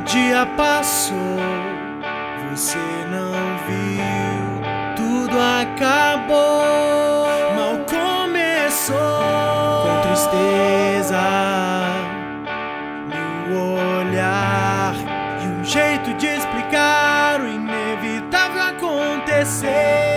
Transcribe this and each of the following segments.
dia passou, você não viu, tudo acabou, mal começou, com tristeza no olhar e um jeito de explicar o inevitável acontecer.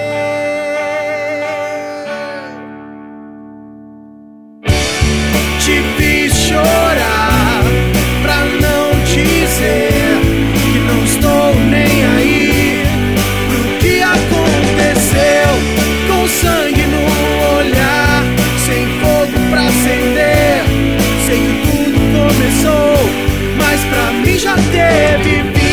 Te fiz chorar pra não dizer que não estou nem aí pro que aconteceu, com sangue no olhar, sem fogo pra acender. Sei que tudo começou, mas pra mim já teve fim.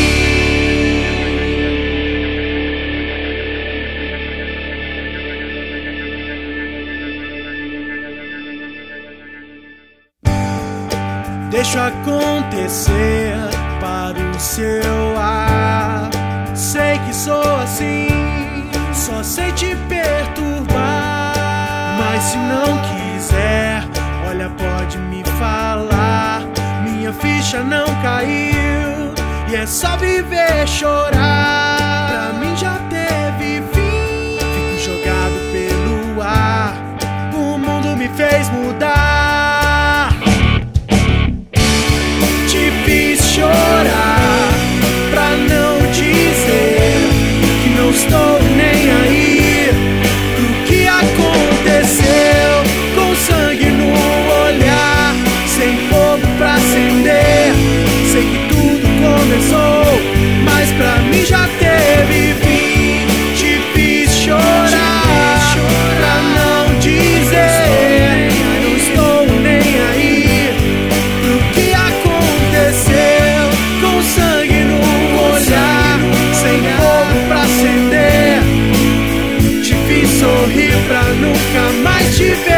Deixo acontecer para o seu ar. Sei que sou assim, só sei te perturbar. Mas se não quiser, olha, pode me falar. Minha ficha não caiu e é só viver chorar. Pra mim já teve fim. Fico jogado pelo ar, o mundo me fez mudar. Chorar pra não dizer que não estou nem aí pro que aconteceu, com sangue no olhar, sem fogo pra acender. Sei que tudo começou, mas pra mim já teve fim. Te fiz chorar pra não dizer que não estou nem aí pro que aconteceu, sangue no olhar, sem fogo pra acender. Te fiz sorrir pra nunca mais te ver.